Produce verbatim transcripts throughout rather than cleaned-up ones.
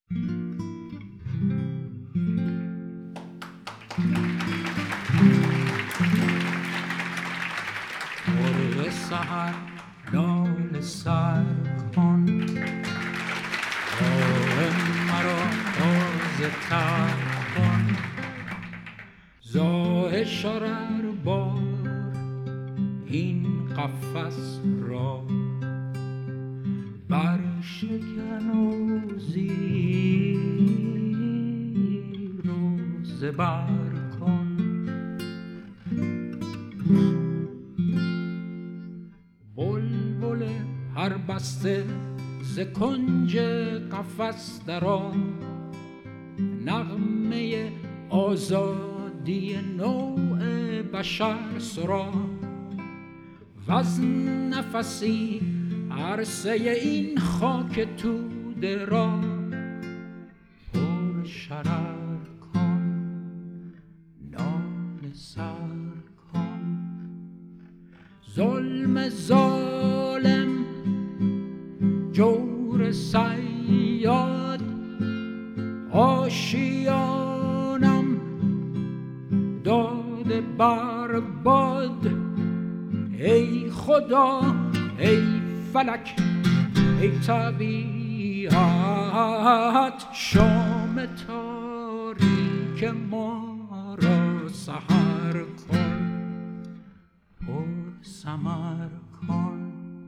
مرغ سحر ناله سر کن، راه مرا تازه تر کن. زاه شرر بار این قفس را بر شکن و زیر و زبر کن. بلبل هر بسته ز کنج قفس درآ، نغمه آزادی نوع بشر سرا. وز نفسی عرصه این خاک توده را پر شرر کن، ناله سر کن. ظلم ظالم جور صیاد آشیانم داده بر باد. ای خدا ای فلک ای طبیعت، شام تاریک ما را سحر کن، پر ثمر کن.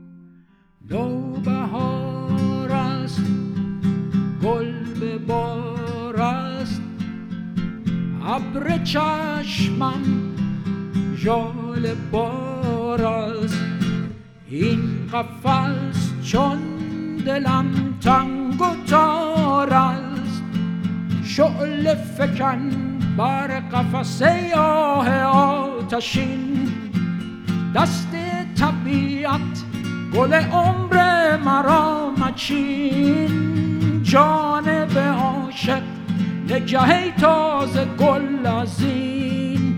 نوبهار است گل به بار است، ابر چشمم ژاله بار است. این قفس چون دلم تنگ و تار است، شعله فکن بر قفس ای آه آتشین. دست طبیعت گل عمر مرا مچین، جانب عاشق نگه تازه گل از این.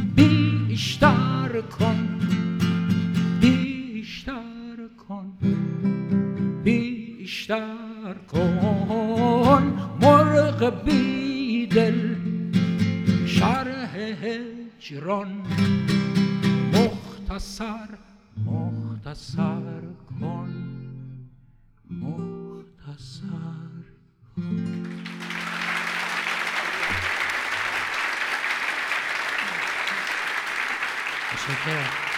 بیشتر کن بیشتر کن بیشتر کن. مرغ بیدل شرح هجران مختصر مختصر کن، مختصر کن. تشکرم.